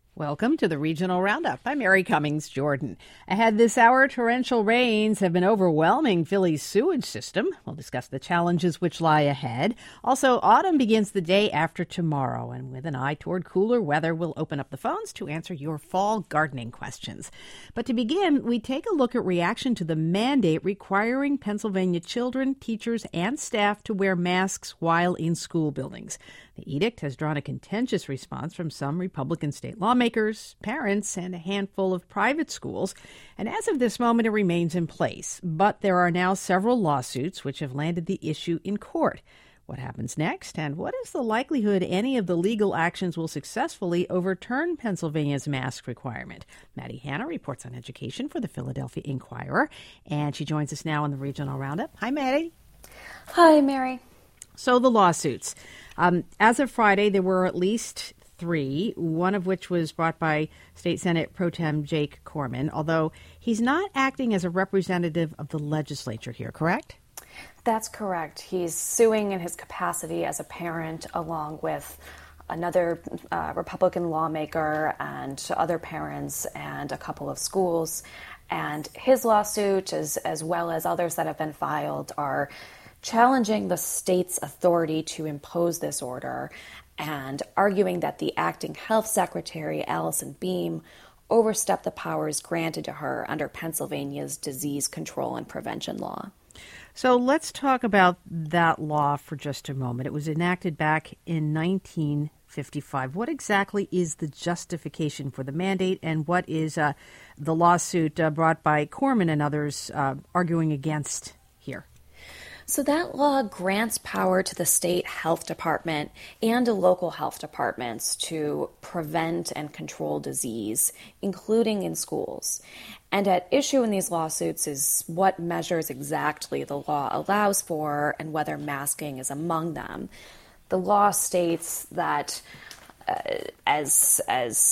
Welcome to the Regional Roundup. I'm Mary Cummings Jordan. Ahead this hour, torrential rains have been overwhelming Philly's sewage system. We'll discuss the challenges which lie ahead. Also, autumn begins the day after tomorrow, and with an eye toward cooler weather, we'll open up the phones to answer your fall gardening questions. But to begin, we take a look at reaction to the mandate requiring Pennsylvania children, teachers, and staff to wear masks while in school buildings. The edict has drawn a contentious response from some Republican state lawmakers, parents, and a handful of private schools. And as of this moment, it remains in place. But there are now several lawsuits which have landed the issue in court. What happens next? And what is the likelihood any of the legal actions will successfully overturn Pennsylvania's mask requirement? Maddie Hanna reports on education for the Philadelphia Inquirer, and she joins us now on the Regional Roundup. Hi, Maddie. Hi, Mary. So the lawsuits. As of Friday, there were at least three, one of which was brought by State Senate Pro Tem Jake Corman, although he's not acting as a representative of the legislature here, correct? That's correct. He's suing in his capacity as a parent along with another Republican lawmaker and other parents and a couple of schools. And his lawsuit, as well as others that have been filed, are challenging the state's authority to impose this order and arguing that the acting health secretary, Allison Beam, overstepped the powers granted to her under Pennsylvania's disease control and prevention law. So let's talk about that law for just a moment. It was enacted back in 1955. What exactly is the justification for the mandate, and what is the lawsuit brought by Corman and others arguing against here? So that law grants power to the state health department and to local health departments to prevent and control disease, including in schools. And at issue in these lawsuits is what measures exactly the law allows for and whether masking is among them. The law states that as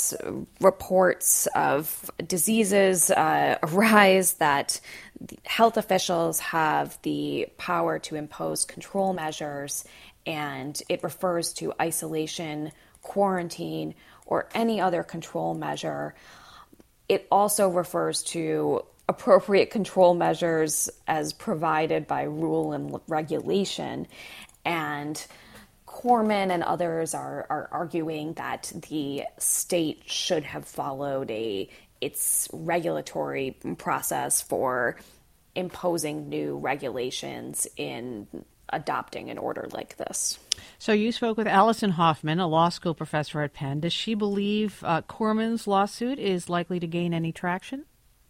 reports of diseases arise, that health officials have the power to impose control measures, and it refers to isolation, quarantine, or any other control measure. It also refers to appropriate control measures as provided by rule and regulation, and Corman and others are arguing that the state should have followed its regulatory process for imposing new regulations in adopting an order like this. So you spoke with Allison Hoffman, a law school professor at Penn. Does she believe Corman's lawsuit is likely to gain any traction?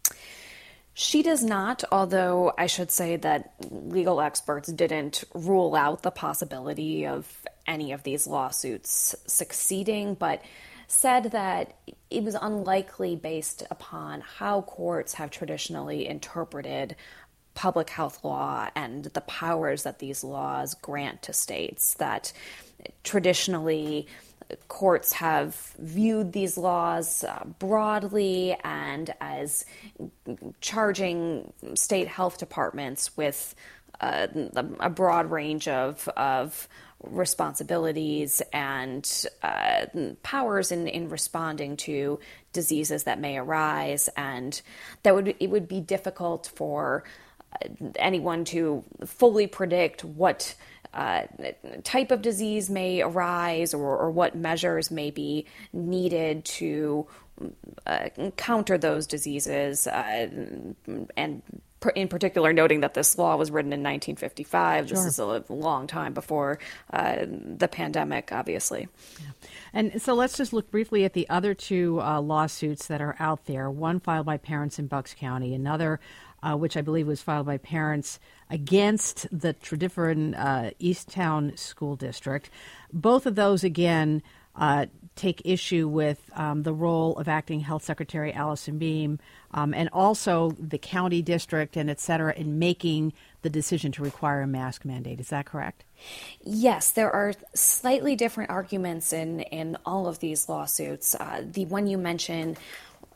She does not, although I should say that legal experts didn't rule out the possibility of any of these lawsuits succeeding, but said that it was unlikely based upon how courts have traditionally interpreted public health law and the powers that these laws grant to states, that traditionally courts have viewed these laws broadly and as charging state health departments with a broad range of responsibilities and powers in responding to diseases that may arise, and it would be difficult for anyone to fully predict what type of disease may arise or what measures may be needed to counter those diseases, and in particular noting that this law was written in 1955. Sure. This is a long time before the pandemic, obviously. Yeah. And so let's just look briefly at the other two lawsuits that are out there, one filed by parents in Bucks County, another which I believe was filed by parents against the Tredyffrin Easttown School District. Both of those, again, take issue with the role of Acting Health Secretary Allison Beam and also the county district and et cetera in making the decision to require a mask mandate. Is that correct? Yes, there are slightly different arguments in all of these lawsuits. The one you mentioned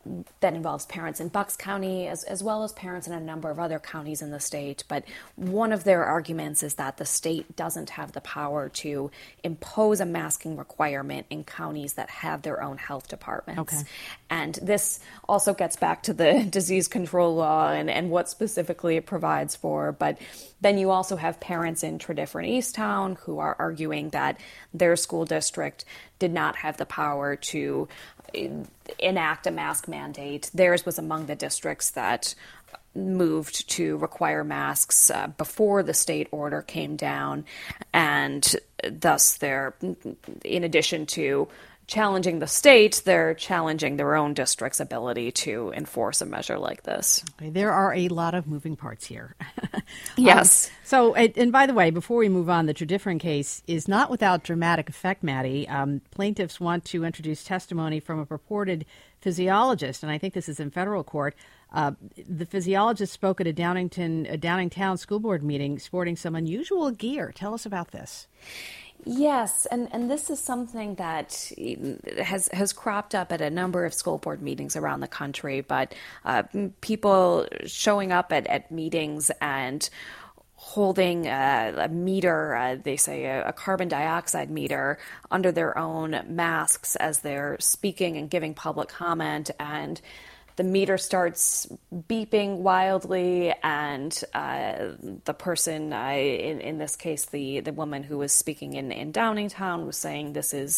that involves parents in Bucks County as well as parents in a number of other counties in the state. But one of their arguments is that the state doesn't have the power to impose a masking requirement in counties that have their own health departments. Okay. And this also gets back to the disease control law and what specifically it provides for. But then you also have parents in Tredyffrin Easttown who are arguing that their school district did not have the power to enact a mask mandate. Theirs was among the districts that moved to require masks before the state order came down, and thus they're, in addition to challenging the state, they're challenging their own district's ability to enforce a measure like this. Okay, there are a lot of moving parts here. Yes. And by the way, before we move on, the Tredyffrin case is not without dramatic effect, Maddie. Plaintiffs want to introduce testimony from a purported physiologist, and I think this is in federal court. The physiologist spoke at a Downingtown school board meeting sporting some unusual gear. Tell us about this. Yes, and this is something that has cropped up at a number of school board meetings around the country, but people showing up at meetings and holding a meter, they say a carbon dioxide meter, under their own masks as they're speaking and giving public comment, and the meter starts beeping wildly, and the person, in this case, the woman who was speaking in Downingtown, was saying this is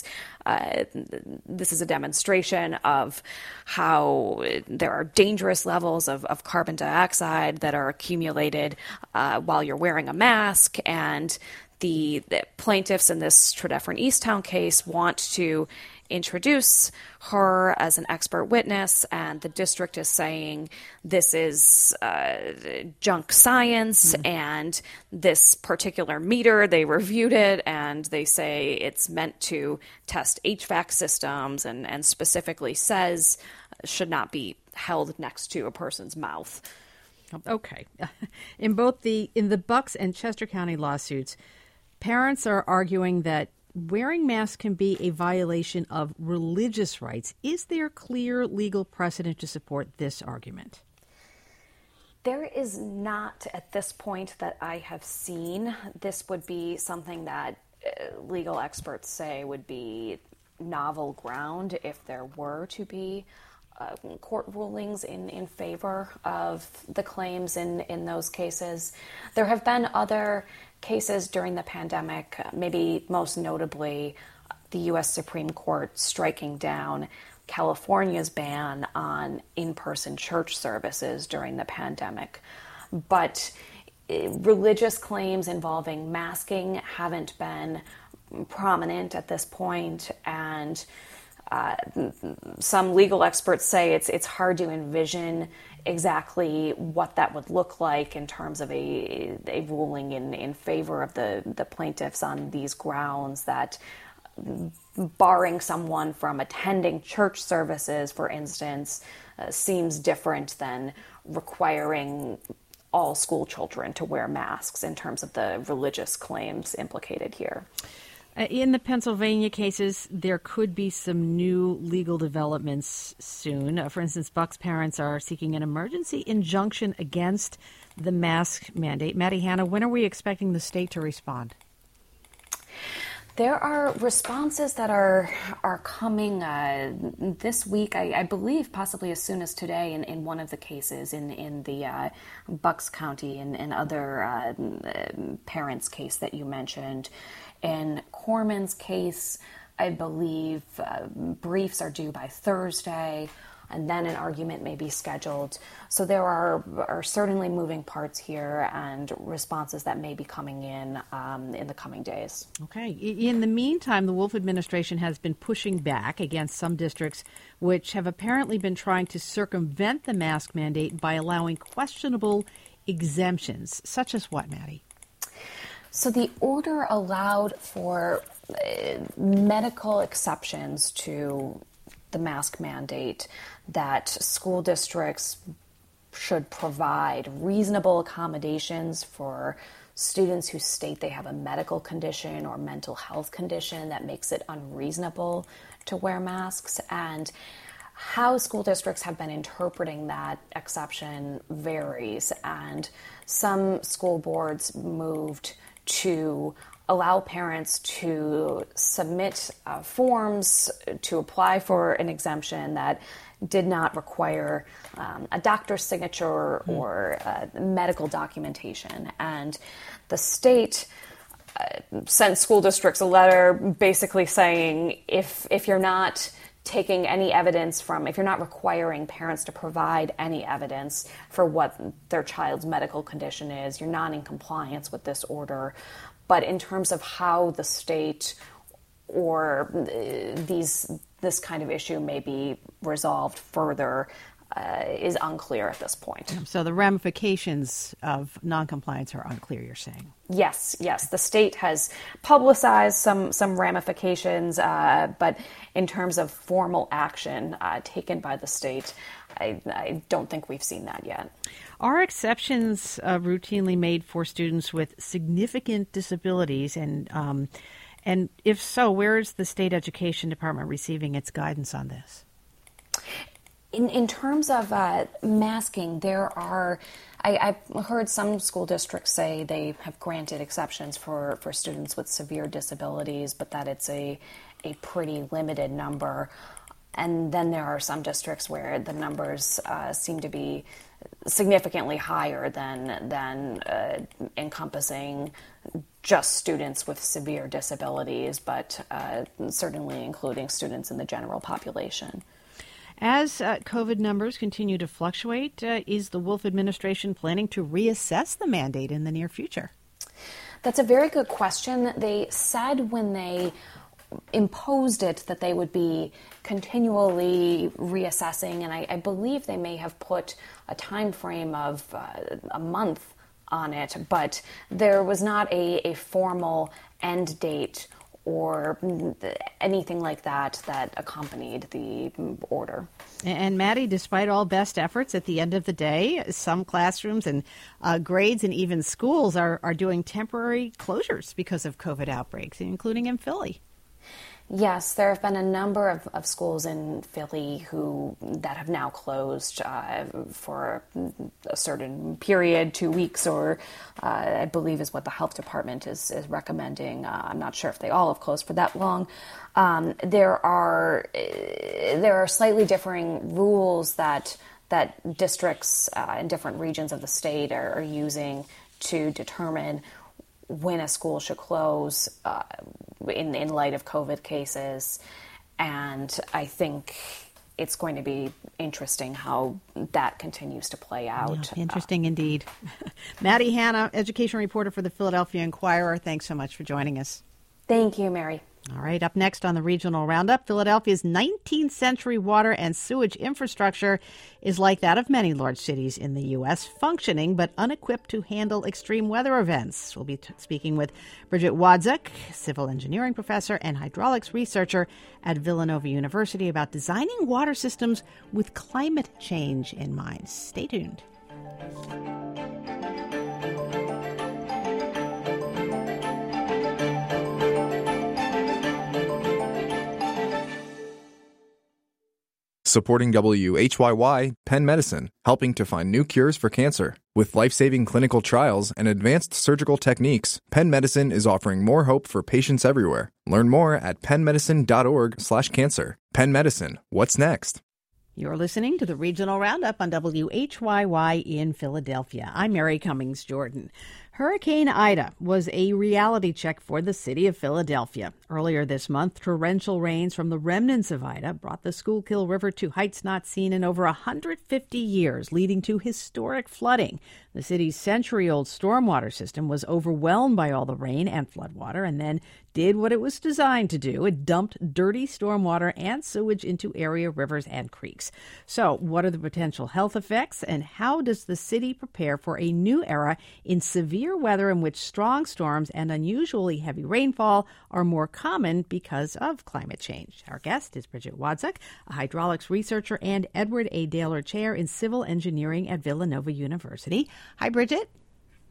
a demonstration of how there are dangerous levels of carbon dioxide that are accumulated while you're wearing a mask, and the plaintiffs in this Tredyffrin Easttown case want to introduce her as an expert witness, and the district is saying this is junk science, and this particular meter, they reviewed it, and they say it's meant to test HVAC systems, and specifically says should not be held next to a person's mouth. Okay. In the Bucks and Chester County lawsuits, parents are arguing that wearing masks can be a violation of religious rights. Is there clear legal precedent to support this argument? There is not at this point that I have seen. This would be something that legal experts say would be novel ground if there were to be court rulings in favor of the claims in those cases. There have been other cases during the pandemic, maybe most notably the U.S. Supreme Court striking down California's ban on in-person church services during the pandemic. But religious claims involving masking haven't been prominent at this point, and some legal experts say it's hard to envision exactly what that would look like in terms of a ruling in favor of the plaintiffs on these grounds, that barring someone from attending church services, for instance, seems different than requiring all school children to wear masks in terms of the religious claims implicated here. In the Pennsylvania cases, there could be some new legal developments soon. For instance, Buck's parents are seeking an emergency injunction against the mask mandate. Maddie Hanna, when are we expecting the state to respond? There are responses that are coming this week, I believe, possibly as soon as today in one of the cases in the Bucks County and other parents' case that you mentioned. In Corman's case, I believe briefs are due by Thursday, and then an argument may be scheduled. So there are certainly moving parts here and responses that may be coming in the coming days. Okay. In the meantime, the Wolf administration has been pushing back against some districts which have apparently been trying to circumvent the mask mandate by allowing questionable exemptions, such as what, Maddie? So the order allowed for medical exceptions to the mask mandate, that school districts should provide reasonable accommodations for students who state they have a medical condition or mental health condition that makes it unreasonable to wear masks. And how school districts have been interpreting that exception varies, and some school boards moved to allow parents to submit forms to apply for an exemption that did not require a doctor's signature or medical documentation. And the state sent school districts a letter basically saying if you're not taking any evidence if you're not requiring parents to provide any evidence for what their child's medical condition is, you're not in compliance with this order. But in terms of how the state or this kind of issue may be resolved further is unclear at this point. So the ramifications of noncompliance are unclear, you're saying? Yes. The state has publicized some ramifications, but in terms of formal action taken by the state, I don't think we've seen that yet. Are exceptions routinely made for students with significant disabilities? And if so, where is the state education department receiving its guidance on this? In terms of masking, I've heard some school districts say they have granted exceptions for students with severe disabilities, but that it's a pretty limited number. And then there are some districts where the numbers seem to be significantly higher than encompassing just students with severe disabilities, but certainly including students in the general population. As COVID numbers continue to fluctuate, is the Wolf administration planning to reassess the mandate in the near future? That's a very good question. They said when they imposed it that they would be continually reassessing, and I believe they may have put a time frame of a month on it, but there was not a formal end date or anything like that accompanied the order. And Maddie, despite all best efforts, at the end of the day, some classrooms and grades and even schools are doing temporary closures because of COVID outbreaks, including in Philly. Yes, there have been a number of schools in Philly that have now closed for a certain period, 2 weeks, or I believe is what the health department is recommending. I'm not sure if they all have closed for that long. There are slightly differing rules that districts in different regions of the state are using to determine when a school should close in light of COVID cases. And I think it's going to be interesting how that continues to play out. Yeah, interesting indeed. Maddie Hanna, education reporter for the Philadelphia Inquirer. Thanks so much for joining us. Thank you, Mary. All right, up next on the Regional Roundup, Philadelphia's 19th century water and sewage infrastructure is like that of many large cities in the U.S., functioning but unequipped to handle extreme weather events. We'll be speaking with Bridget Wadzuk, civil engineering professor and hydraulics researcher at Villanova University, about designing water systems with climate change in mind. Stay tuned. Supporting WHYY, Penn Medicine, helping to find new cures for cancer. With life-saving clinical trials and advanced surgical techniques, Penn Medicine is offering more hope for patients everywhere. Learn more at pennmedicine.org/cancer. Penn Medicine, what's next? You're listening to the Regional Roundup on WHYY in Philadelphia. I'm Mary Cummings Jordan. Hurricane Ida was a reality check for the city of Philadelphia. Earlier this month, torrential rains from the remnants of Ida brought the Schuylkill River to heights not seen in over 150 years, leading to historic flooding. The city's century-old stormwater system was overwhelmed by all the rain and floodwater and then did what it was designed to do. It dumped dirty stormwater and sewage into area rivers and creeks. So what are the potential health effects, and how does the city prepare for a new era in severe weather in which strong storms and unusually heavy rainfall are more common because of climate change? Our guest is Bridget Wadzuk, a hydraulics researcher and Edward A. Daler Chair in Civil Engineering at Villanova University. Hi, Bridget.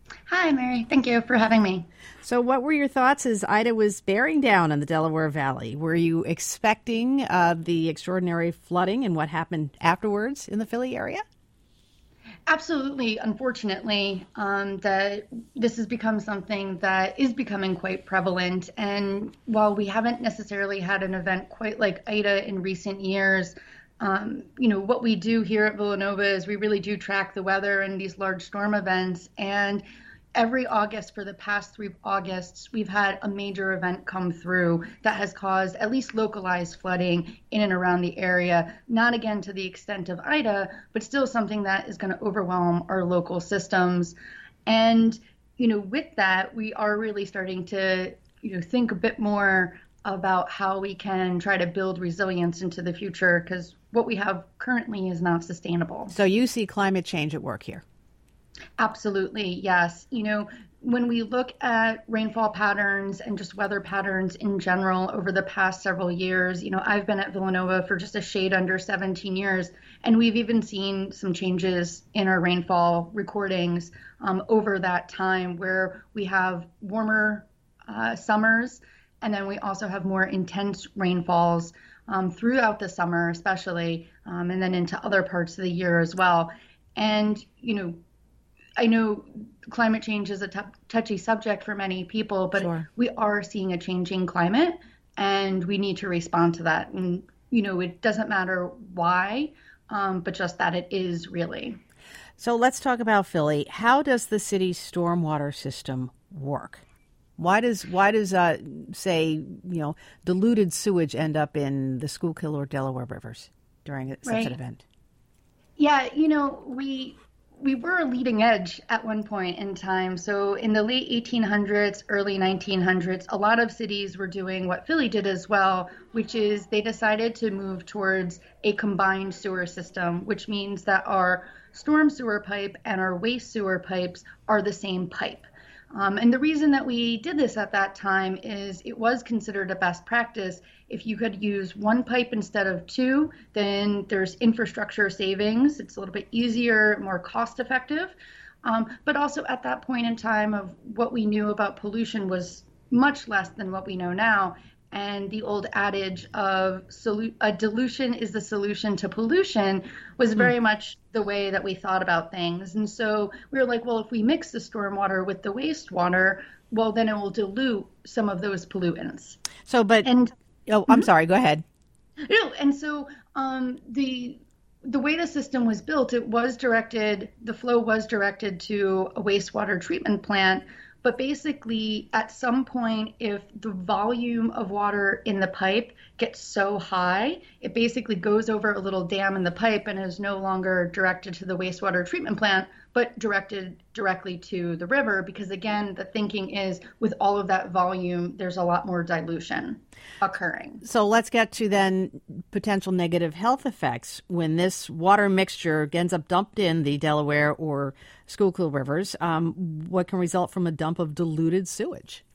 Hi, Mary. Thank you for having me. So, what were your thoughts as Ida was bearing down in the Delaware Valley? Were you expecting the extraordinary flooding and what happened afterwards in the Philly area? Absolutely. Unfortunately, that this has become something that is becoming quite prevalent. And while we haven't necessarily had an event quite like Ida in recent years, what we do here at Villanova is we really do track the weather and these large storm events. And every August for the past 3 Augusts, we've had a major event come through that has caused at least localized flooding in and around the area. Not again to the extent of Ida, but still something that is going to overwhelm our local systems. And, with that, we are really starting to, think a bit more about how we can try to build resilience into the future, because what we have currently is not sustainable. So you see climate change at work here? Absolutely, yes. When we look at rainfall patterns and just weather patterns in general over the past several years, I've been at Villanova for just a shade under 17 years, and we've even seen some changes in our rainfall recordings over that time where we have warmer summers, and then we also have more intense rainfalls throughout the summer, especially, and then into other parts of the year as well. And, I know climate change is a touchy subject for many people, but Sure. We are seeing a changing climate and we need to respond to that. And, it doesn't matter why, but just that it is really. So let's talk about Philly. How does the city's stormwater system work? Why does say, diluted sewage end up in the Schuylkill or Delaware rivers during such an event? Yeah, we were a leading edge at one point in time. So in the late 1800s, early 1900s, a lot of cities were doing what Philly did as well, which is they decided to move towards a combined sewer system, which means that our storm sewer pipe and our waste sewer pipes are the same pipe. And the reason that we did this at that time is it was considered a best practice. If you could use one pipe instead of two, then there's infrastructure savings. It's a little bit easier, more cost effective. But also at that point in time of what we knew about pollution was much less than what we know now. And the old adage of a dilution is the solution to pollution was very much the way that we thought about things. And so we were like, well, if we mix the stormwater with the wastewater, well, then it will dilute some of those pollutants. I'm sorry, go ahead. No, and so the way the system was built, the flow was directed to a wastewater treatment plant. But basically, at some point, if the volume of water in the pipe gets so high, it basically goes over a little dam in the pipe and is no longer directed to the wastewater treatment plant, but directed directly to the river. Because again, the thinking is with all of that volume, there's a lot more dilution occurring. So let's get to then potential negative health effects when this water mixture ends up dumped in the Delaware or Schuylkill rivers. What can result from a dump of diluted sewage?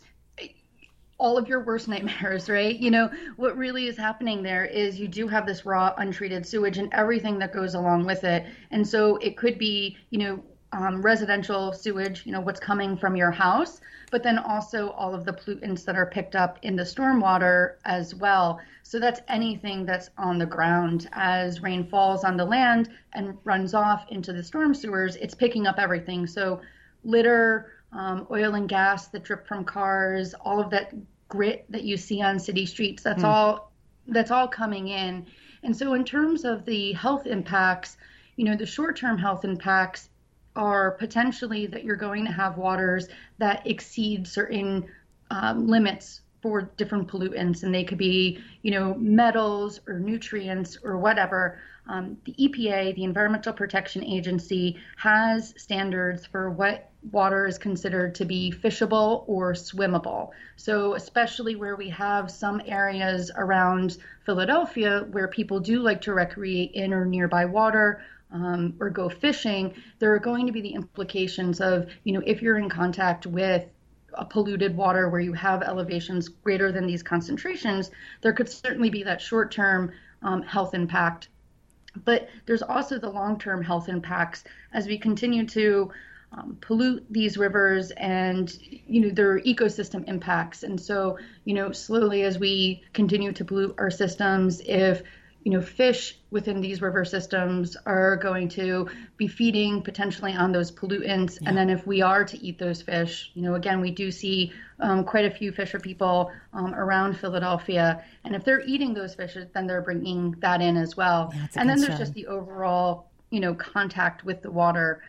All of your worst nightmares, right? What really is happening there is you do have this raw, untreated sewage and everything that goes along with it. And so it could be, residential sewage, what's coming from your house, but then also all of the pollutants that are picked up in the stormwater as well. So that's anything that's on the ground. As rain falls on the land and runs off into the storm sewers, it's picking up everything. So litter, oil and gas that drip from cars, all of that grit that you see on city streets, that's all coming in. And so in terms of the health impacts, the short-term health impacts are potentially that you're going to have waters that exceed certain limits for different pollutants, and they could be, metals or nutrients or whatever. The EPA, the Environmental Protection Agency, has standards for what water is considered to be fishable or swimmable. So especially where we have some areas around Philadelphia where people do like to recreate in or nearby water, or go fishing, there are going to be the implications of, if you're in contact with a polluted water where you have elevations greater than these concentrations, there could certainly be that short-term health impact. But there's also the long-term health impacts as we continue to pollute these rivers and, their ecosystem impacts. And so, slowly as we continue to pollute our systems, if fish within these river systems are going to be feeding potentially on those pollutants. Yeah. And then if we are to eat those fish, again, we do see quite a few fisher people around Philadelphia. And if they're eating those fish, then they're bringing that in as well. Yeah, and then there's just the overall, contact with the water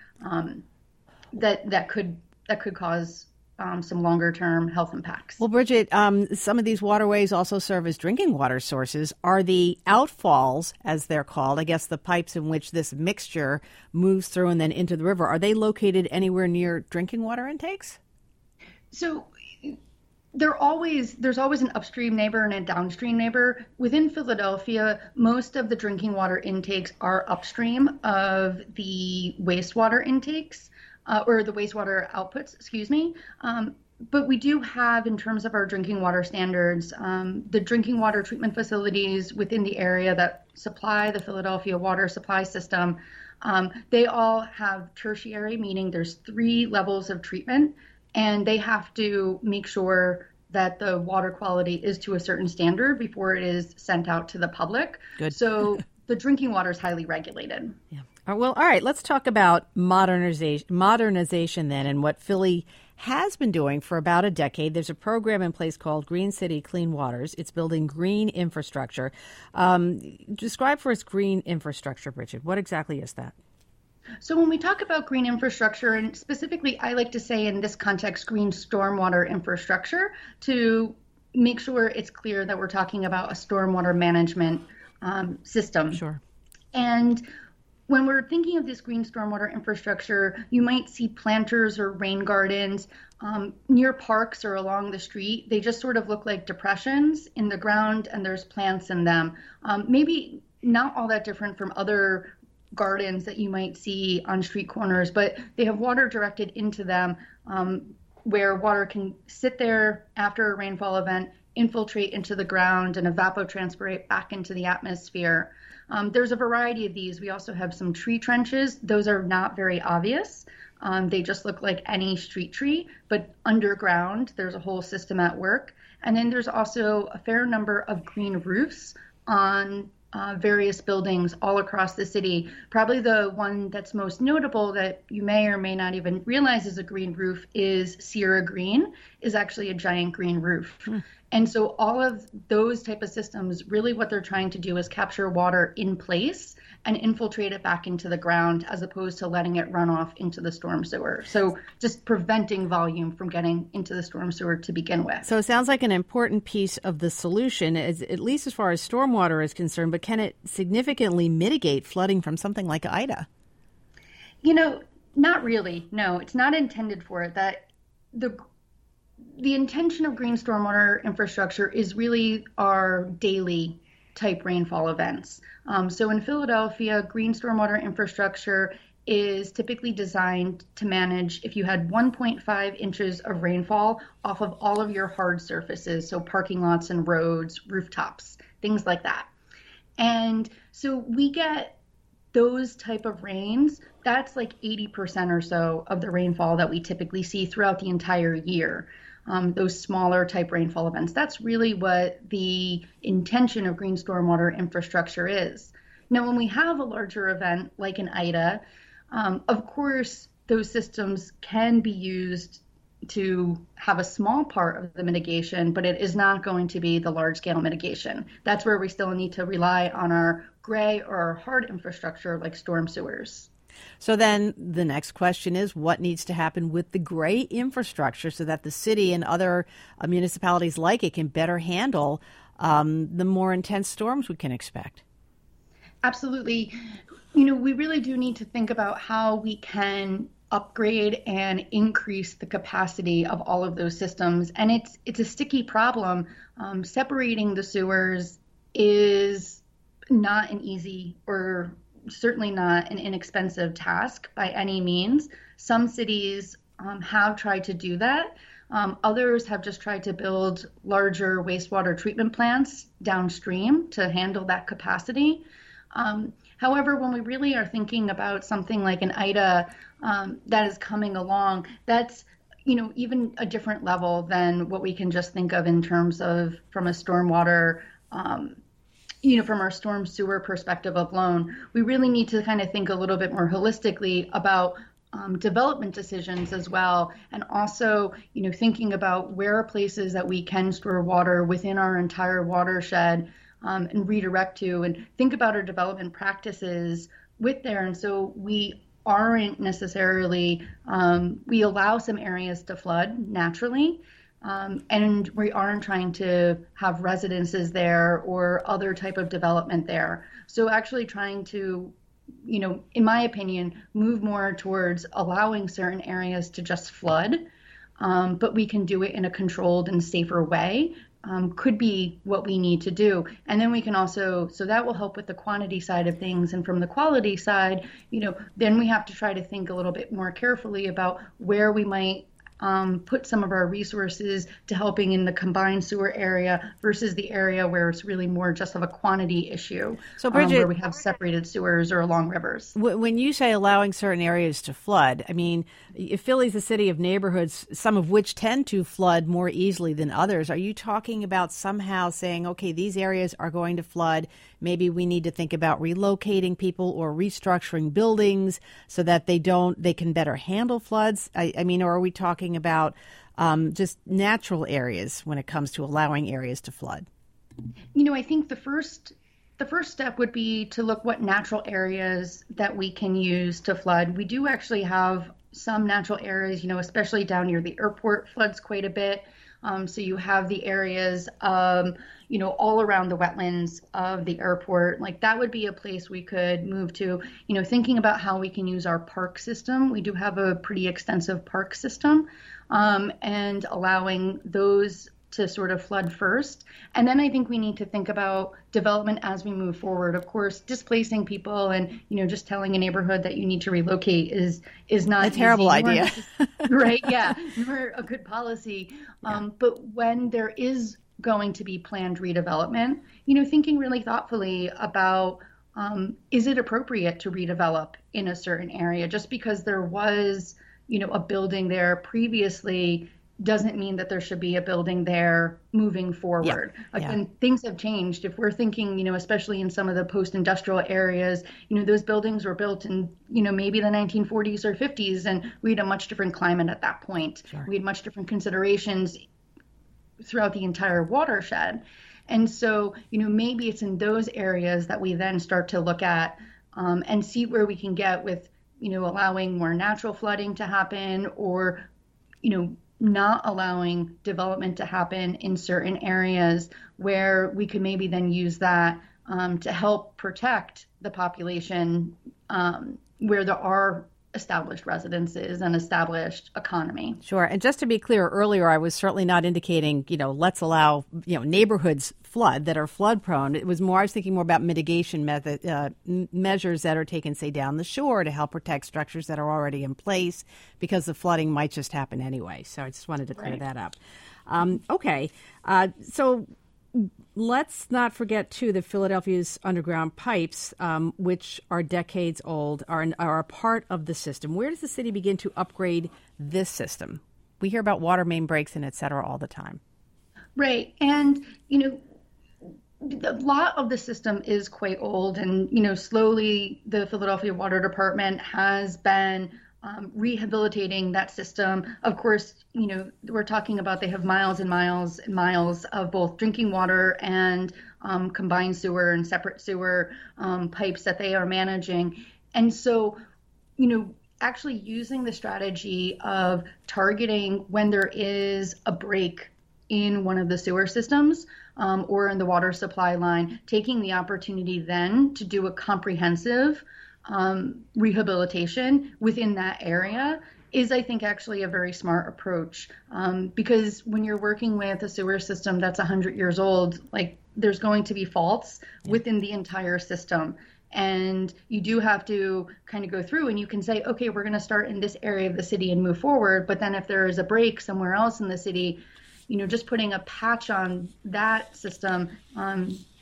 that could cause some longer term health impacts. Well, Bridget, some of these waterways also serve as drinking water sources. Are the outfalls, as they're called, I guess the pipes in which this mixture moves through and then into the river, are they located anywhere near drinking water intakes? So there's always an upstream neighbor and a downstream neighbor. Within Philadelphia, most of the drinking water intakes are upstream of the wastewater intakes. Or the wastewater outputs, excuse me. But we do have, in terms of our drinking water standards, the drinking water treatment facilities within the area that supply the Philadelphia water supply system. They all have tertiary, meaning there's 3 levels of treatment, and they have to make sure that the water quality is to a certain standard before it is sent out to the public. Good. So the drinking water is highly regulated. Yeah. Well, all right, let's talk about modernization then, and what Philly has been doing for about a decade. There's a program in place called Green City Clean Waters. It's building green infrastructure. Describe for us green infrastructure, Bridget. What exactly is that? So when we talk about green infrastructure, and specifically I like to say in this context, green stormwater infrastructure, to make sure it's clear that we're talking about a stormwater management system. Sure. And when we're thinking of this green stormwater infrastructure, you might see planters or rain gardens near parks or along the street. They just sort of look like depressions in the ground, and there's plants in them. Maybe not all that different from other gardens that you might see on street corners, but they have water directed into them where water can sit there after a rainfall event, infiltrate into the ground, and evapotranspirate back into the atmosphere. There's a variety of these. We also have some tree trenches. Those are not very obvious. They just look like any street tree, but underground, there's a whole system at work. And then there's also a fair number of green roofs on various buildings all across the city. Probably the one that's most notable that you may or may not even realize is a green roof is Sierra Green, is actually a giant green roof. And so all of those type of systems, really what they're trying to do is capture water in place and infiltrate it back into the ground, as opposed to letting it run off into the storm sewer. So just preventing volume from getting into the storm sewer to begin with. So it sounds like an important piece of the solution, at least as far as stormwater is concerned, but can it significantly mitigate flooding from something like Ida? Not really. No, it's not intended for it. That the intention of green stormwater infrastructure is really our daily type rainfall events. So in Philadelphia, green stormwater infrastructure is typically designed to manage if you had 1.5 inches of rainfall off of all of your hard surfaces, so parking lots and roads, rooftops, things like that. And so we get those type of rains, that's like 80% or so of the rainfall that we typically see throughout the entire year. Those smaller type rainfall events. That's really what the intention of green stormwater infrastructure is. Now, when we have a larger event like an Ida, of course, those systems can be used to have a small part of the mitigation, but it is not going to be the large scale mitigation. That's where we still need to rely on our gray or our hard infrastructure like storm sewers. So then the next question is, what needs to happen with the gray infrastructure so that the city and other municipalities like it can better handle the more intense storms we can expect? Absolutely. We really do need to think about how we can upgrade and increase the capacity of all of those systems. And it's a sticky problem. Separating the sewers is not an easy or certainly not an inexpensive task by any means. Some cities have tried to do that. Others have just tried to build larger wastewater treatment plants downstream to handle that capacity. However, when we really are thinking about something like an Ida that is coming along, that's even a different level than what we can just think of in terms of from a stormwater, from our storm sewer perspective alone. We really need to kind of think a little bit more holistically about development decisions as well, and also, thinking about where are places that we can store water within our entire watershed and redirect to, and think about our development practices with there. And so we aren't necessarily, we allow some areas to flood naturally, and we aren't trying to have residences there or other type of development there. So actually trying to, in my opinion, move more towards allowing certain areas to just flood, but we can do it in a controlled and safer way. Could be what we need to do. And then we can also, so that will help with the quantity side of things. And from the quality side, then we have to try to think a little bit more carefully about where we might put some of our resources to helping in the combined sewer area versus the area where it's really more just of a quantity issue. So Bridget, where we have separated sewers or along rivers. When you say allowing certain areas to flood, I mean, if Philly's a city of neighborhoods, some of which tend to flood more easily than others, are you talking about somehow saying, okay, these areas are going to flood, maybe we need to think about relocating people or restructuring buildings so that they can better handle floods? I mean, or are we talking about just natural areas when it comes to allowing areas to flood? I think the first step would be to look what natural areas that we can use to flood. We do actually have some natural areas, especially down near the airport floods quite a bit. So you have the areas, all around the wetlands of the airport. Like that would be a place we could move to, thinking about how we can use our park system. We do have a pretty extensive park system, and allowing those to sort of flood first. And then I think we need to think about development as we move forward. Of course, displacing people and, just telling a neighborhood that you need to relocate is not a terrible idea. Right. Yeah. Nor a good policy. Yeah. But when there is going to be planned redevelopment, thinking really thoughtfully about, is it appropriate to redevelop in a certain area? Just because there was, a building there previously doesn't mean that there should be a building there moving forward. Again, things have changed. If we're thinking, especially in some of the post-industrial areas, those buildings were built in, maybe the 1940s or 50s, and we had a much different climate at that point. Sure. We had much different considerations throughout the entire watershed. And so, maybe it's in those areas that we then start to look at and see where we can get with, allowing more natural flooding to happen or, not allowing development to happen in certain areas where we could maybe then use that to help protect the population where there are established residences and established economy. Sure. And just to be clear, earlier I was certainly not indicating, let's allow, neighborhoods flood that are flood prone. It was more, I was thinking more about mitigation measures that are taken, say, down the shore to help protect structures that are already in place because the flooding might just happen anyway. So I just wanted to clear that up. Okay. So let's not forget, too, that Philadelphia's underground pipes, which are decades old, are a part of the system. Where does the city begin to upgrade this system? We hear about water main breaks and et cetera all the time. Right. And, a lot of the system is quite old. And, slowly the Philadelphia Water Department has been rehabilitating that system. Of course, we're talking about they have miles and miles and miles of both drinking water and combined sewer and separate sewer pipes that they are managing. And so, actually using the strategy of targeting when there is a break in one of the sewer systems or in the water supply line, taking the opportunity then to do a comprehensive rehabilitation within that area is, I think, actually a very smart approach. Because when you're working with a sewer system that's 100 years old, like there's going to be faults within the entire system. And you do have to kind of go through and you can say, okay, we're going to start in this area of the city and move forward. But then if there is a break somewhere else in the city, just putting a patch on that system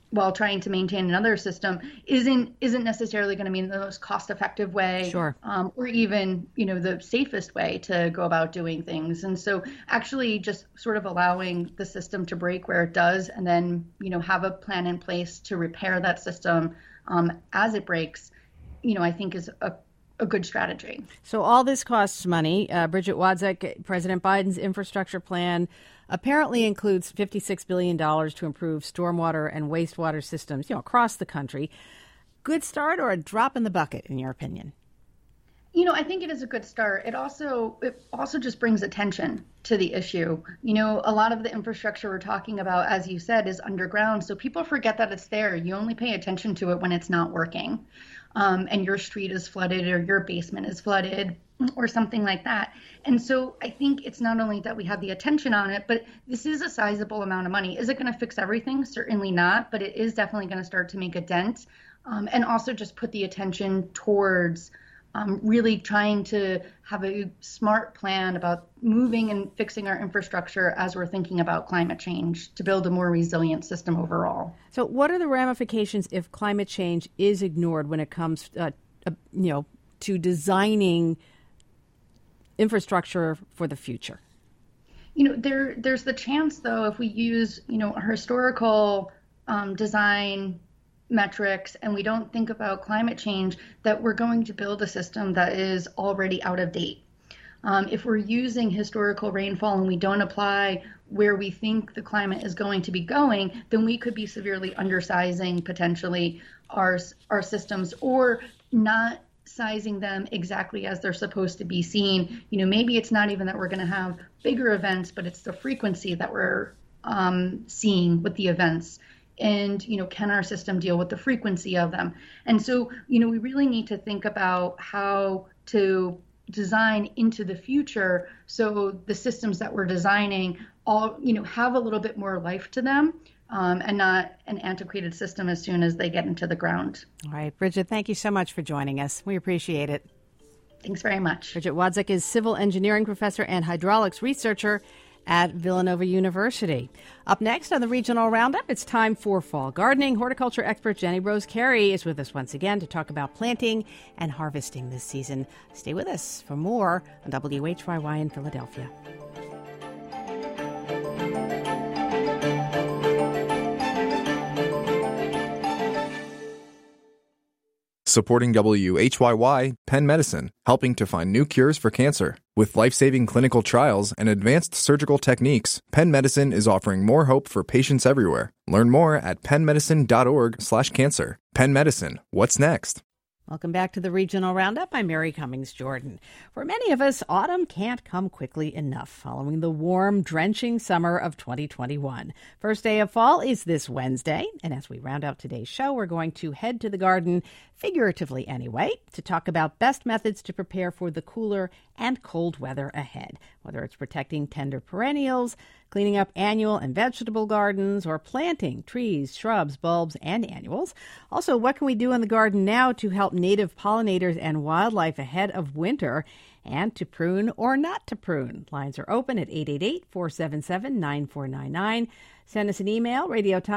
while trying to maintain another system isn't necessarily going to be the most cost-effective way, Sure. Or even the safest way to go about doing things. And so, actually, just sort of allowing the system to break where it does, and then have a plan in place to repair that system as it breaks, I think is a good strategy. So all this costs money. Bridget Wadzak, President Biden's infrastructure plan apparently includes $56 billion to improve stormwater and wastewater systems, across the country. Good start or a drop in the bucket, in your opinion? I think it is a good start. It also just brings attention to the issue. A lot of the infrastructure we're talking about, as you said, is underground. So people forget that it's there. You only pay attention to it when it's not working, and your street is flooded or your basement is flooded or something like that. And so I think it's not only that we have the attention on it, but this is a sizable amount of money. Is it going to fix everything? Certainly not, but it is definitely going to start to make a dent, and also just put the attention towards really trying to have a smart plan about moving and fixing our infrastructure as we're thinking about climate change to build a more resilient system overall. So what are the ramifications if climate change is ignored when it comes to designing infrastructure for the future? There's the chance, though, if we use, our historical design metrics and we don't think about climate change, that we're going to build a system that is already out of date. If we're using historical rainfall and we don't apply where we think the climate is going to be going, then we could be severely undersizing potentially our systems, or not sizing them exactly as they're supposed to be seen. Maybe it's not even that we're going to have bigger events, but it's the frequency that we're seeing with the events. And, can our system deal with the frequency of them? And so, we really need to think about how to design into the future so the systems that we're designing all, have a little bit more life to them, and not an antiquated system as soon as they get into the ground. All right, Bridget, thank you so much for joining us. We appreciate it. Thanks very much. Bridget Wadzak is civil engineering professor and hydraulics researcher at Villanova University. Up next on the Regional Roundup, it's time for fall gardening. Horticulture expert Jenny Rose Carey is with us once again to talk about planting and harvesting this season. Stay with us for more on WHYY in Philadelphia. Supporting WHYY, Penn Medicine, helping to find new cures for cancer. With life-saving clinical trials and advanced surgical techniques, Penn Medicine is offering more hope for patients everywhere. Learn more at pennmedicine.org/cancer. Penn Medicine, what's next? Welcome back to the Regional Roundup. I'm Mary Cummings Jordan. For many of us, autumn can't come quickly enough following the warm, drenching summer of 2021. First day of fall is this Wednesday, and as we round out today's show, we're going to head to the garden, figuratively anyway, to talk about best methods to prepare for the cooler and cold weather ahead, whether it's protecting tender perennials, cleaning up annual and vegetable gardens, or planting trees, shrubs, bulbs, and annuals. Also, what can we do in the garden now to help native pollinators and wildlife ahead of winter, and to prune or not to prune? Lines are open at 888-477-9499. Send us an email,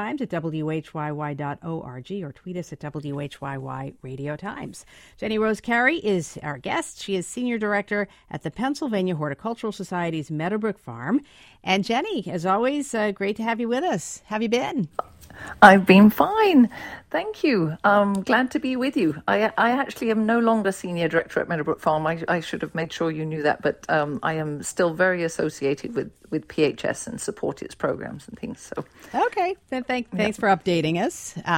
radiotimes@whyy.org, or tweet us at WHYY Radio Times. Jenny Rose Carey is our guest. She is Senior Director at the Pennsylvania Horticultural Society's Meadowbrook Farm. And Jenny, as always, great to have you with us. How have you been? I've been fine. Thank you. Glad to be with you. I actually am no longer Senior Director at Meadowbrook Farm. I should have made sure you knew that, but I am still very associated with PHS and support its programs and things. So okay, then thanks for updating us. But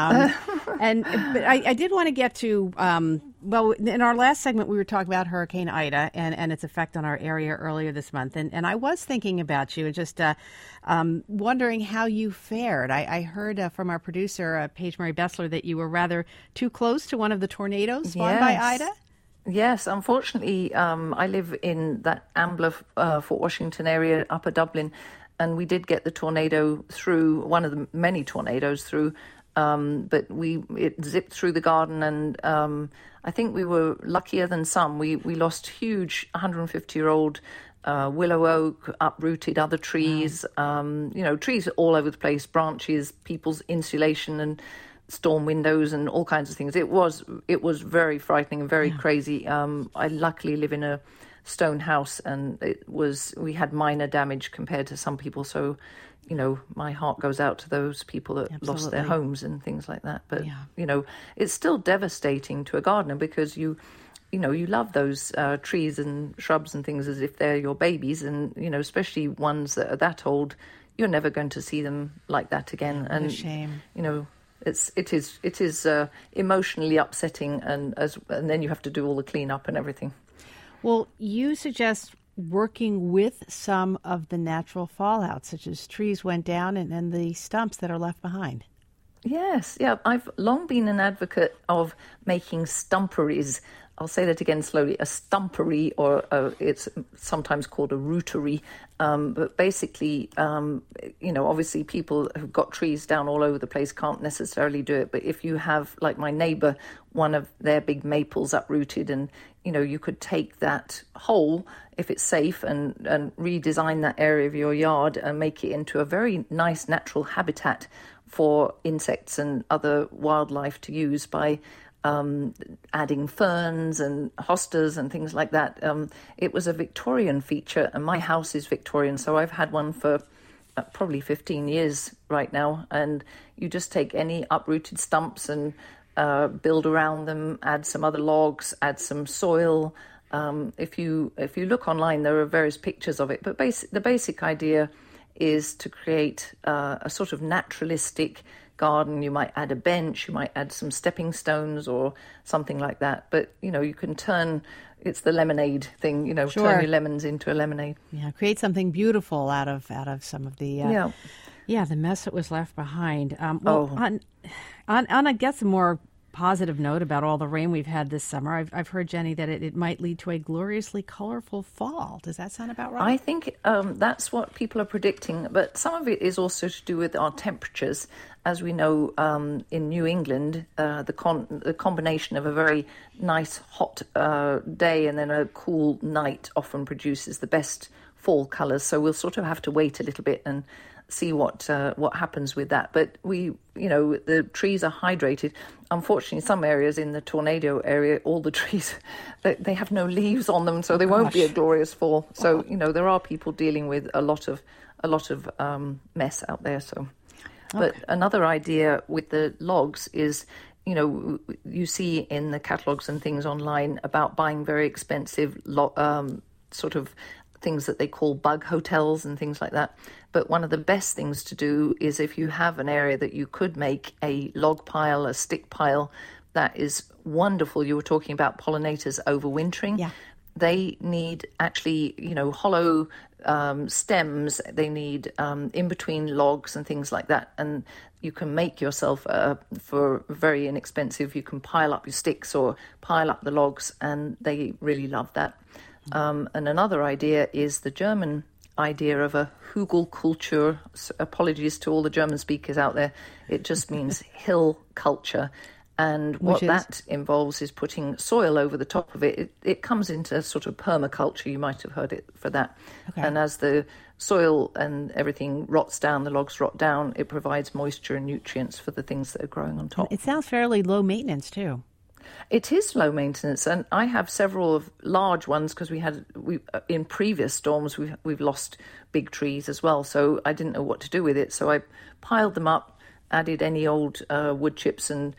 I did want to get to well, in our last segment, we were talking about Hurricane Ida and its effect on our area earlier this month, and I was thinking about you and just wondering how you fared. I heard from our producer, Paige Murray Bessler, that you were rather too close to one of the tornadoes spawned by Ida. Yes, unfortunately, I live in that Ambler, Fort Washington area, Upper Dublin, and we did get the tornado through, one of the many tornadoes through, but it zipped through the garden, and I think we were luckier than some. We lost huge 150-year-old willow oak, uprooted other trees, trees all over the place, branches, people's insulation and storm windows and all kinds of things. It was very frightening and very crazy. I luckily live in a stone house, and we had minor damage compared to some people. So, my heart goes out to those people that lost their homes and things like that. But, it's still devastating to a gardener because you love those trees and shrubs and things as if they're your babies. And, especially ones that are that old, you're never going to see them like that again. And a shame. It is emotionally upsetting, and then you have to do all the cleanup and everything. Well, you suggest working with some of the natural fallout, such as trees went down and the stumps that are left behind. Yes, yeah. I've long been an advocate of making stumperies. I'll say that again slowly. A stumpery, or it's sometimes called a rootery. But basically, obviously people who've got trees down all over the place can't necessarily do it. But if you have, like my neighbour, one of their big maples uprooted, and, you could take that hole, if it's safe, and redesign that area of your yard and make it into a very nice natural habitat for insects and other wildlife to use by adding ferns and hostas and things like that. It was a Victorian feature, and my house is Victorian, so I've had one for probably 15 years right now. And you just take any uprooted stumps and build around them, add some other logs, add some soil. If you look online, there are various pictures of it, but the basic idea is to create a sort of naturalistic garden. You might add a bench, you might add some stepping stones or something like that. But, you can it's the lemonade thing, Sure. Turn your lemons into a lemonade. Yeah, create something beautiful out of some of the the mess that was left behind. On I guess a more positive note about all the rain we've had this summer, I've heard, Jenny, that it might lead to a gloriously colorful fall. Does that sound about right? I think that's what people are predicting, but some of it is also to do with our temperatures. As we know, in New England, the combination of a very nice hot day and then a cool night often produces the best fall colours. So we'll sort of have to wait a little bit and see what happens with that. But the trees are hydrated. Unfortunately, some areas in the tornado area, all the trees, they have no leaves on them, so they won't be a glorious fall. So there are people dealing with a lot of mess out there. So, but another idea with the logs is, you see in the catalogues and things online about buying very expensive sort of things that they call bug hotels and things like that. But one of the best things to do is, if you have an area that you could make a log pile, a stick pile, that is wonderful. You were talking about pollinators overwintering. Yeah. They need actually, hollow stems. They need in between logs and things like that. And you can make yourself, for very inexpensive, you can pile up your sticks or pile up the logs, and they really love that. And another idea is the German idea of a Hügelkultur. Apologies to all the German speakers out there. It just means hill culture. And what that involves is putting soil over the top of it. It comes into sort of permaculture. You might have heard it for that. Okay. And as the soil and everything rots down, the logs rot down, it provides moisture and nutrients for the things that are growing on top. It sounds fairly low maintenance too. It is low maintenance, and I have several of large ones because we in previous storms we've lost big trees as well. So I didn't know what to do with it. So I piled them up, added any old wood chips and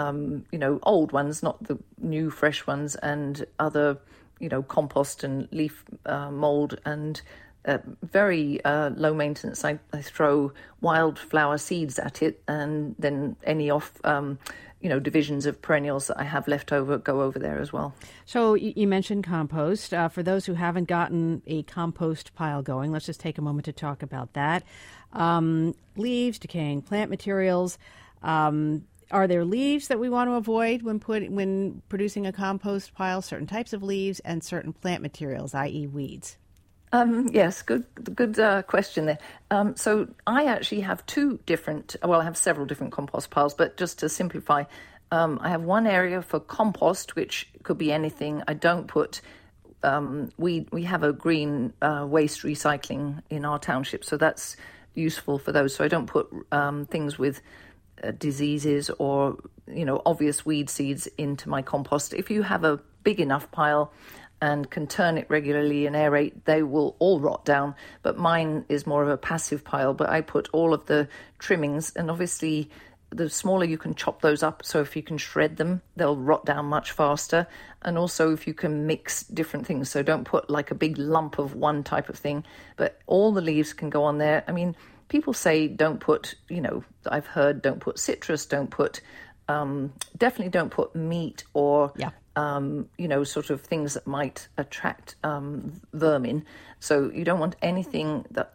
old ones, not the new fresh ones, and other compost and leaf mold, and very low maintenance. I throw wildflower seeds at it, and then any off divisions of perennials that I have left over go over there as well. So you mentioned compost. For those who haven't gotten a compost pile going, let's just take a moment to talk about that. Leaves, decaying plant materials. Are there leaves that we want to avoid when producing a compost pile? Certain types of leaves and certain plant materials, i.e. weeds. Yes, good question there. So I actually have I have several different compost piles, but just to simplify, I have one area for compost, which could be anything. I don't put we have a green waste recycling in our township, so that's useful for those. So I don't put things with diseases or, obvious weed seeds into my compost. If you have a big enough pile and can turn it regularly and aerate, they will all rot down. But mine is more of a passive pile, but I put all of the trimmings, and obviously the smaller you can chop those up, so if you can shred them, they'll rot down much faster. And also if you can mix different things, so don't put like a big lump of one type of thing, but all the leaves can go on there. I mean, people say don't put, I've heard don't put citrus, don't put, definitely don't put meat or, sort of things that might attract vermin. So you don't want anything that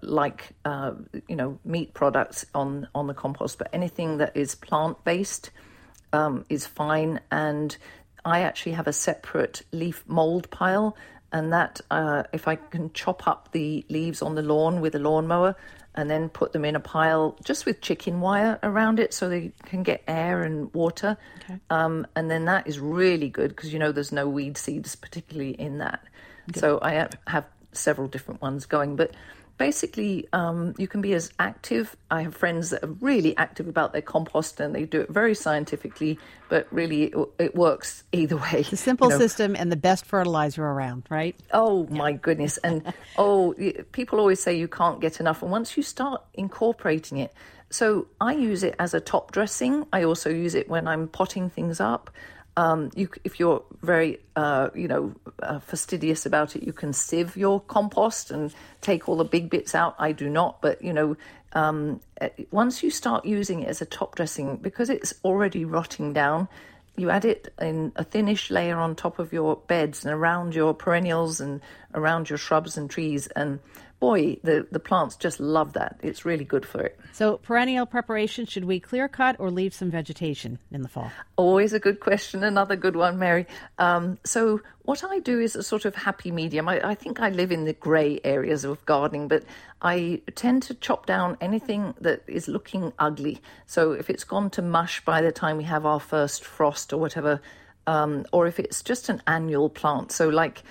meat products on the compost, but anything that is plant-based is fine. And I actually have a separate leaf mold pile, and that if I can chop up the leaves on the lawn with a lawnmower and then put them in a pile just with chicken wire around it so they can get air and water. Okay. And then that is really good because, there's no weed seeds particularly in that. Okay. So I have several different ones going. But basically, you can be as active. I have friends that are really active about their compost and they do it very scientifically, but really it works either way. It's a simple system and the best fertilizer around, right? Oh, my goodness. And, people always say you can't get enough. And once you start incorporating it, so I use it as a top dressing. I also use it when I'm potting things up. If you're very, fastidious about it, you can sieve your compost and take all the big bits out. I do not, but, once you start using it as a top dressing, because it's already rotting down, you add it in a thinnish layer on top of your beds and around your perennials and around your shrubs and trees. And boy, the plants just love that. It's really good for it. So perennial preparation, should we clear cut or leave some vegetation in the fall? Always a good question. Another good one, Mary. So what I do is a sort of happy medium. I think I live in the grey areas of gardening, but I tend to chop down anything that is looking ugly. So if it's gone to mush by the time we have our first frost or whatever, or if it's just an annual plant. So like,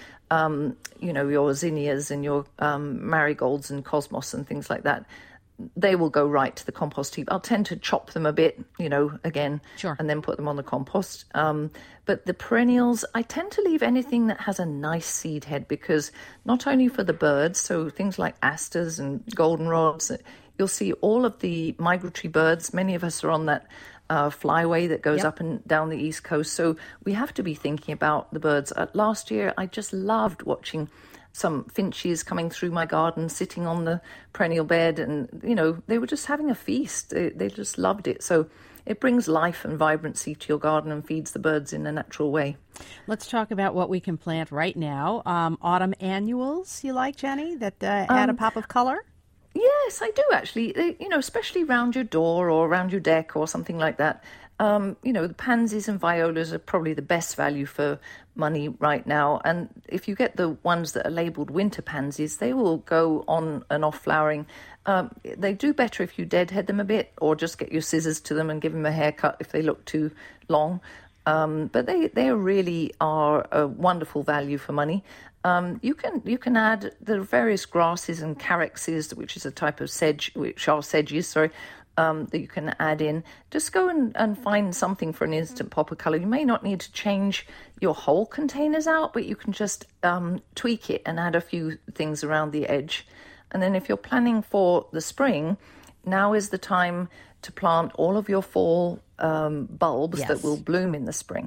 your zinnias and your marigolds and cosmos and things like that, they will go right to the compost heap. I'll tend to chop them a bit, again, sure, and then put them on the compost. But the perennials, I tend to leave anything that has a nice seed head, because not only for the birds, so things like asters and goldenrods, you'll see all of the migratory birds. Many of us are on that flyway that goes up and down the East Coast. So we have to be thinking about the birds. Last year, I just loved watching some finches coming through my garden, sitting on the perennial bed, and, they were just having a feast. They just loved it. So it brings life and vibrancy to your garden and feeds the birds in a natural way. Let's talk about what we can plant right now. Autumn annuals, you like, Jenny, that add a pop of color? Yes, I do actually. Especially around your door or around your deck or something like that. The pansies and violas are probably the best value for money right now. And if you get the ones that are labelled winter pansies, they will go on and off flowering. They do better if you deadhead them a bit or just get your scissors to them and give them a haircut if they look too long. But they really are a wonderful value for money. You can add the various grasses and caryxes, which is a type of sedge, which are sedges, that you can add in. Just go and find something for an instant pop of colour. You may not need to change your whole containers out, but you can just tweak it and add a few things around the edge. And then if you're planning for the spring, now is the time to plant all of your fall bulbs that will bloom in the spring.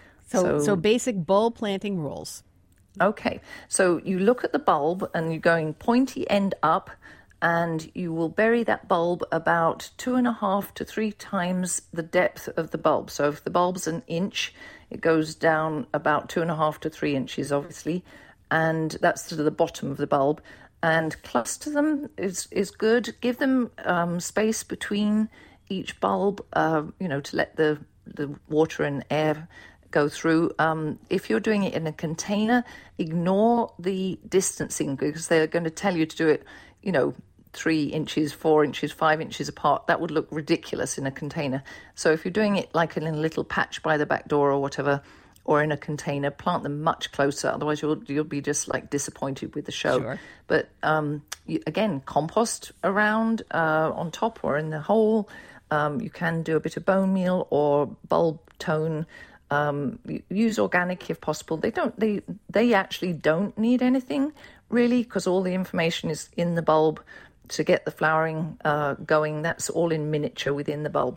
So basic bulb planting rules. Okay, so you look at the bulb and you're going pointy end up, and you will bury that bulb about 2.5 to 3 times the depth of the bulb. So if the bulb's an inch, it goes down about 2.5 to 3 inches, obviously, and that's to the bottom of the bulb. And cluster them is good. Give them space between each bulb, to let the water and air go through. If you're doing it in a container, ignore the distancing, because they're going to tell you to do it, 3 inches, 4 inches, 5 inches apart. That would look ridiculous in a container. So if you're doing it like in a little patch by the back door or whatever, or in a container. Plant them much closer, otherwise you'll be just like disappointed with the show. Sure. But again, compost around on top or in the hole. You can do a bit of bone meal or bulb tone. Use organic if possible. They actually don't need anything really, because all the information is in the bulb to get the flowering going. That's all in miniature within the bulb.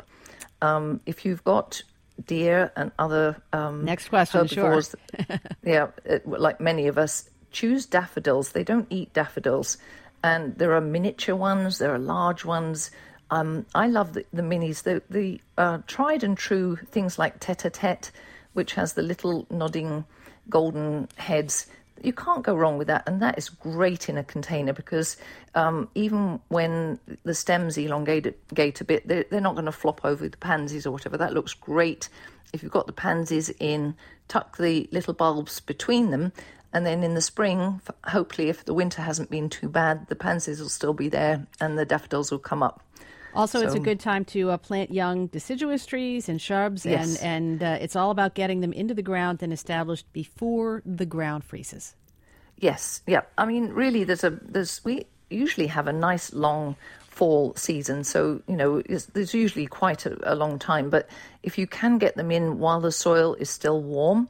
If you've got deer and other next question, herbivores, sure. like many of us, choose daffodils. They don't eat daffodils, and there are miniature ones, there are large ones. I love the minis, the tried and true things like tete-a-tete, which has the little nodding golden heads. You can't go wrong with that, and that is great in a container because even when the stems elongate a bit, they're not going to flop over the pansies or whatever. That looks great. If you've got the pansies in, tuck the little bulbs between them, and then in the spring, hopefully if the winter hasn't been too bad, the pansies will still be there and the daffodils will come up. Also, it's a good time to plant young deciduous trees and shrubs, yes. and it's all about getting them into the ground and established before the ground freezes. Yes, yeah. I mean, really, we usually have a nice long fall season, so there's usually quite a long time. But if you can get them in while the soil is still warm,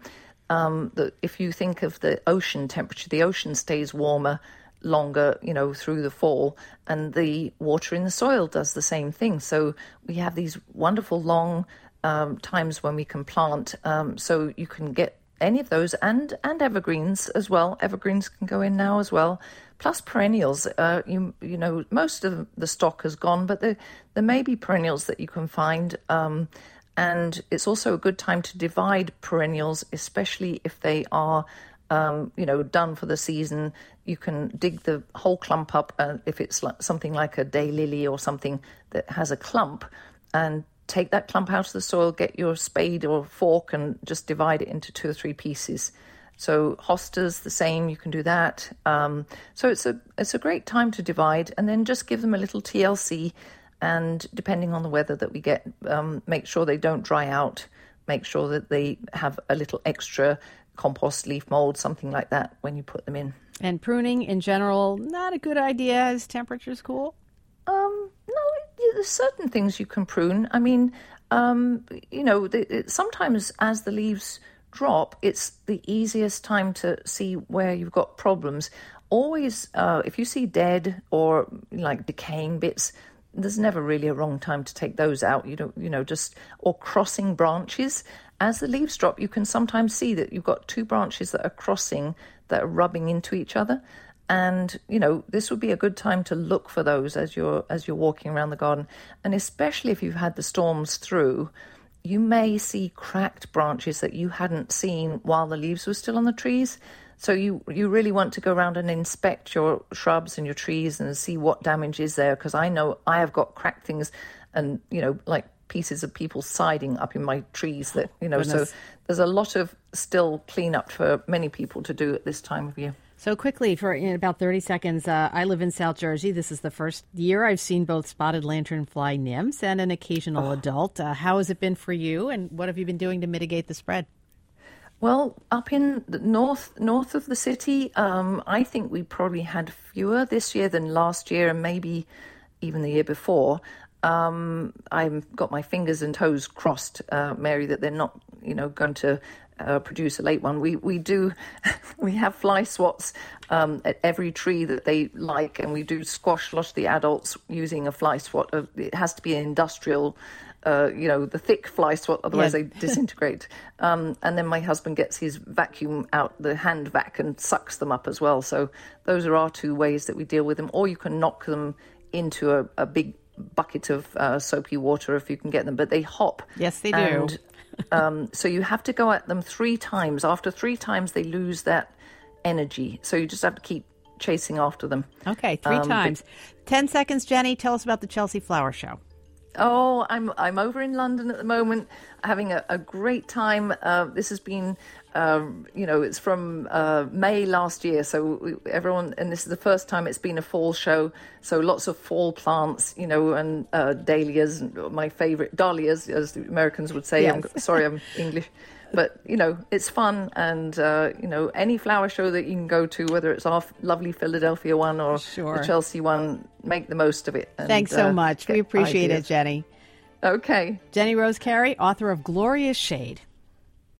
if you think of the ocean temperature, the ocean stays warmer longer, through the fall, and the water in the soil does the same thing. So we have these wonderful long times when we can plant. So you can get any of those and evergreens as well. Evergreens can go in now as well. Plus perennials. Most of the stock has gone, but there may be perennials that you can find. And it's also a good time to divide perennials, especially if they are done for the season. You can dig the whole clump up if it's something like a daylily or something that has a clump, and take that clump out of the soil, get your spade or fork and just divide it into 2 or 3 pieces. So hostas, the same, you can do that. So it's a great time to divide, and then just give them a little TLC, and depending on the weather that we get, make sure they don't dry out, make sure that they have a little extra compost, leaf mold, something like that when you put them in. And pruning in general, not a good idea as temperatures cool? No, there's certain things you can prune. I mean, sometimes as the leaves drop, it's the easiest time to see where you've got problems. Always, if you see dead or like decaying bits, there's never really a wrong time to take those out. Or crossing branches. As the leaves drop, you can sometimes see that you've got 2 branches that are crossing, that are rubbing into each other. And, this would be a good time to look for those as you're walking around the garden. And especially if you've had the storms through, you may see cracked branches that you hadn't seen while the leaves were still on the trees. So you really want to go around and inspect your shrubs and your trees and see what damage is there. Because I know I have got cracked things and, like pieces of people siding up in my trees that, so there's a lot of still cleanup for many people to do at this time of year. So quickly, for in about 30 seconds, I live in South Jersey. This is the first year I've seen both spotted lanternfly nymphs and an occasional adult. How has it been for you, and what have you been doing to mitigate the spread? Well, up in the north of the city, I think we probably had fewer this year than last year, and maybe even the year before. I've got my fingers and toes crossed, Mary, that they're not, going to produce a late one. We have fly swats at every tree that they like, and we do squash a lot of the adults using a fly swat. It has to be an industrial, the thick fly swat, otherwise they disintegrate. And then my husband gets his vacuum out, the hand vac, and sucks them up as well. So those are our 2 ways that we deal with them. Or you can knock them into a big bucket of soapy water if you can get them, but they hop. Yes, they do. And so you have to go at them 3 times. After 3 times, they lose that energy. So you just have to keep chasing after them. Okay, 3 times. 10 seconds, Jenny. Tell us about the Chelsea Flower Show. Oh, I'm over in London at the moment, having a great time. This has been, it's from May last year, so everyone, and this is the first time it's been a fall show, so lots of fall plants, and dahlias, my favorite, dahlias, as the Americans would say. Yes. I'm sorry, I'm English. But, it's fun. And, any flower show that you can go to, whether it's our lovely Philadelphia one or the Chelsea one, make the most of it. And, thanks so much. We appreciate it, Jenny. Okay. Jenny Rose Carey, author of Glorious Shade.